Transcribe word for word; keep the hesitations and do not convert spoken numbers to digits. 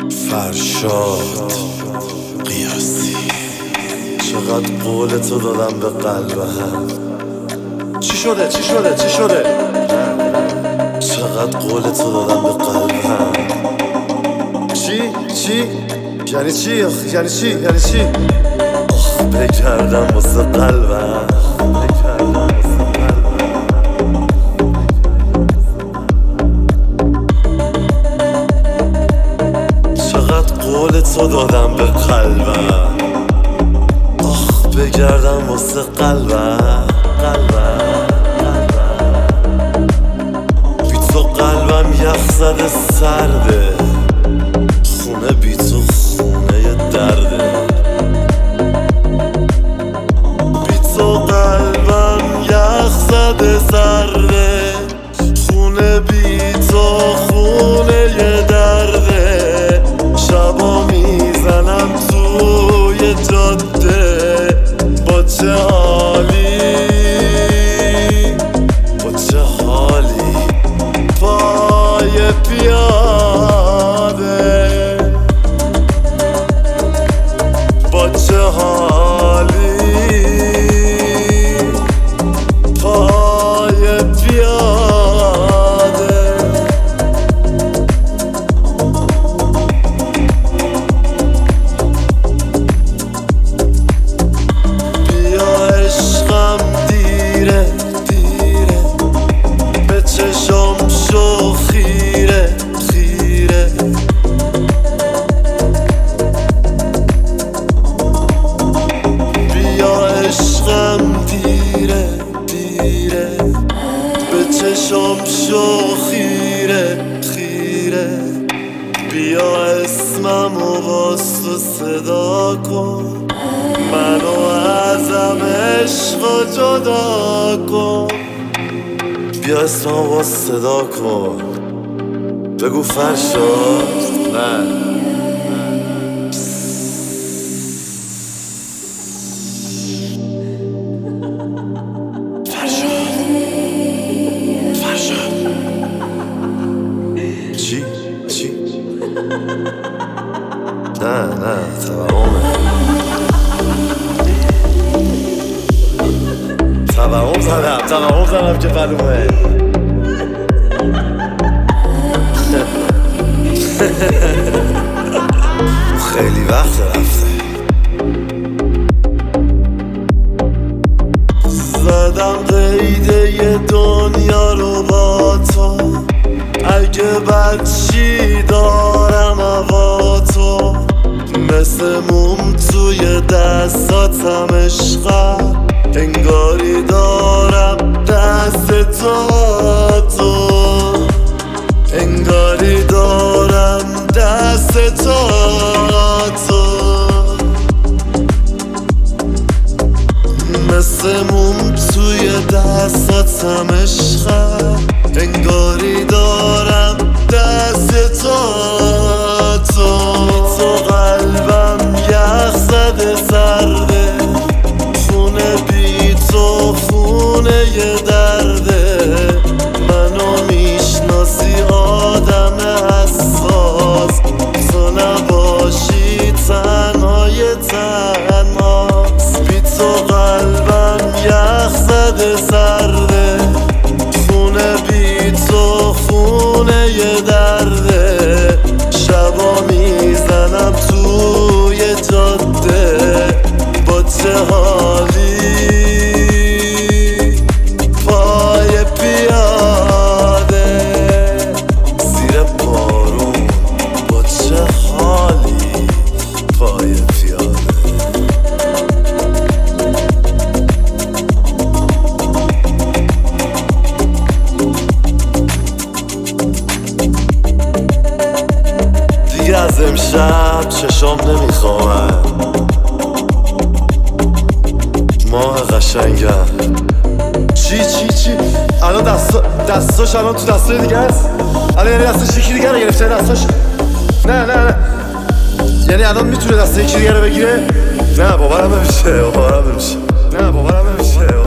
فرشاد قیاسی. چقدر قول تو دادم به قلب هم. چی شده چی شده چی شده چقدر قول تو دادم به قلب هم. چی چی یعنی چی یعنی چی یعنی چی آخ بگردم واسه قلبم بگردم واسه قلبم. چقدر قول تو دادم به قلبم. آخ بگردم واسه قلبم قلبم بی تو قلبم یخ زده سرده. خونه بی تو خونه درده. بی تو قلبم یخ زده سرده. خونه بی تو خونه درده. شبا میزنم توی جاده با چه حالی با چه حالی پای پیاده با چه حالی پای پیاده. بیا عشقم دیره دیره به چشم شو خیره خیره. بیا عشقم دیره دیره به چشم شو خیره خیره. بیا اسمم و باز تو صدا کن. منو ازم عشق و جدا کن. بیا اسمم و باز صدا کن. بگو فرشاد نه چی؟ چی؟ نه نه توهمه توهم زدم توهم زدم که معلومه. خیلی وقت رفته. زدم قیده ی دنیا رو با تو. اگه بچی دارم هوا تو. مثل موم توی دستاتم عشقم. انگاری دارم دست تو تو. انگاری دارم دست تو تو. مثل موم توی دستاتم عشقم. انگاری دارم دست تو تو. تو قلبم یخ زده سرده. خونه بی تو خونه ی درده. منو میشناسی آدم حساس. تو نباشی تنهای تنهاست. بی تو قلبم یخ زده سرده. خونه بی تو خونه ی درده. شبا میزنم توی جاده با چه حالی پای پیاده. زیر بارون با چه حالی پای پیاده. دیگه از امشب چشام نمیخوامن. ماه قشنگم. چی چی چی الان دستا دستاش الان تو دستای دیگه است. الان یعنی دستاش یکی دیگه رو گرفته دستاش. نه نه نه یعنی الان میتونه دست یکی دیگه رو بگیره. نه باورم نمیشه باورم نمیشه نه باورم نمیشه